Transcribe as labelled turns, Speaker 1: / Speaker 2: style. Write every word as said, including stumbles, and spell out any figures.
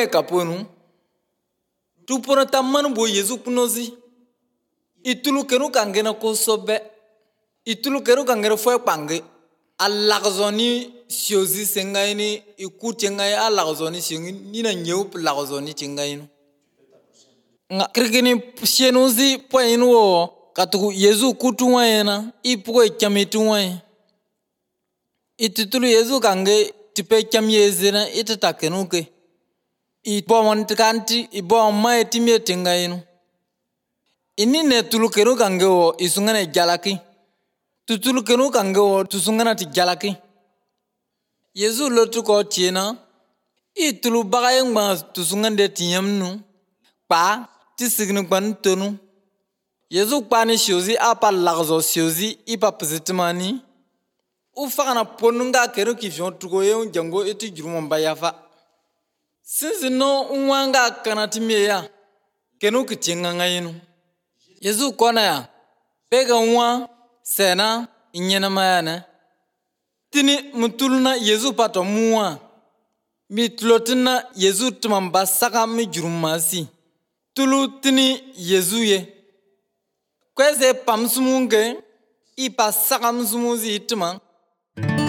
Speaker 1: e kaponu tu pona tamanu bo Yesu kunozi itulu kenu kangena ko sobe itulu kenu kangena fo pange alagzoni siozi sengaini ikuti ngai alagzoni singi nina nyeu lagzoni tingaino nga krigini sienozi poinu wo katuku Yesu kutu wayena ipuko ikyamitu waye itutulu Yesu kange tipe kyamyezena itatakenuke ibo wantikanti ibo mai timye tingaino ini ne tulukenu kange wo isungana jalaki tutulukenu kange wo tusungana ti jalaki Yesu lotu ko tiena itulu bagaye ngba tusungande tiyamnu pa tisignu kwan tonu Yesu kwani shozi apa lagzo shozi ipa positimani ufakana ponunga kenu kifion tukoye jango eti jurumba yafa sinzi no unwanga kanatime ya kenu kitinga ngayinu Yesu kona ya pega unwa sena inyena mayana tini mutuluna Yesu pato muwa mitlotina Yesu tumamba saka mi jurumasi tulu tini Yesu ye kweze pamsumunge ipa saka msumuzi ituma